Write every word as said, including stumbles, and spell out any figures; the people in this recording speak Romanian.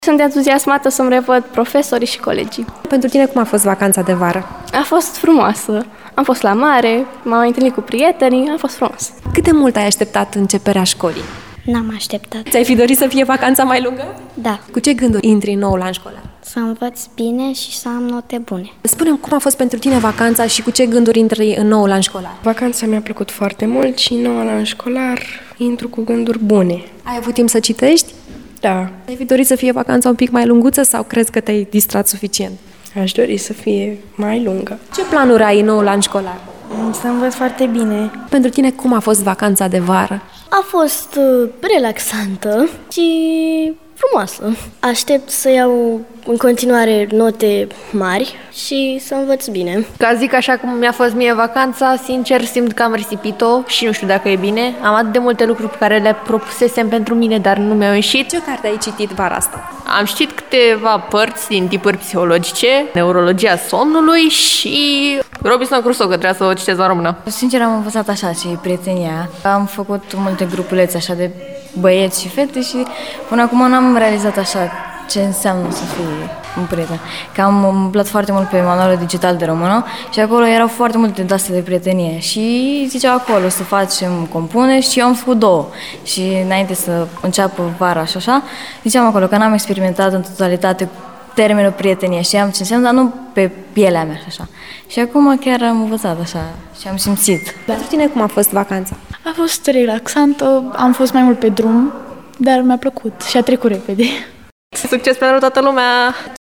Sunt entuziasmată să-mi revăd profesorii și colegii. Pentru tine cum a fost vacanța de vară? A fost frumoasă. Am fost la mare, m-am întâlnit cu prietenii, a fost frumos. Cât de mult ai așteptat începerea școlii? N-am așteptat. Ți-ai fi dorit să fie vacanța mai lungă? Da. Cu ce gânduri intri în noul an școlar? Să învăț bine și să am note bune. Spune-mi cum a fost pentru tine vacanța și cu ce gânduri intri în noul an școlar? Vacanța mi-a plăcut foarte mult și în noul an școlar intru cu gânduri bune. Ai avut timp să citești? Da. Ai fi dorit să fie vacanța un pic mai lunguță sau crezi că te-ai distrat suficient? Aș dori să fie mai lungă. Ce planuri ai în noul an școlar? Să învăț foarte bine. Pentru tine cum a fost vacanța de vară? A fost uh, relaxantă și frumoasă. Aștept să iau în continuare note mari și să învăț bine. Ca zic așa cum mi-a fost mie vacanța, sincer simt că am risipit-o și nu știu dacă e bine. Am atât de multe lucruri pe care le propusesem pentru mine, dar nu mi-au ieșit. Ce carte ai citit vara asta? Am citit câteva părți din tipuri psihologice, neurologia somnului și Robinson Crusoe, că trebuia să o citesc la română. Sincer, am învățat așa și prietenia. Am făcut multe grupulețe așa de băieți și fete și până acum n-am realizat așa ce înseamnă să fii un prieten. Că am umblat foarte mult pe manualul digital de română și acolo erau foarte multe de-astea de prietenie și ziceau acolo să facem compuneri și eu am făcut două. Și înainte să înceapă vara și așa, ziceam acolo că n-am experimentat în totalitate termenul prietenie și am ce înseamnă, dar nu pe pielea mea și așa. Și acum chiar am învățat așa și am simțit. Pentru tine cum a fost vacanța? A fost relaxantă, am fost mai mult pe drum, dar mi-a plăcut și a trecut repede. Succes pentru toată lumea!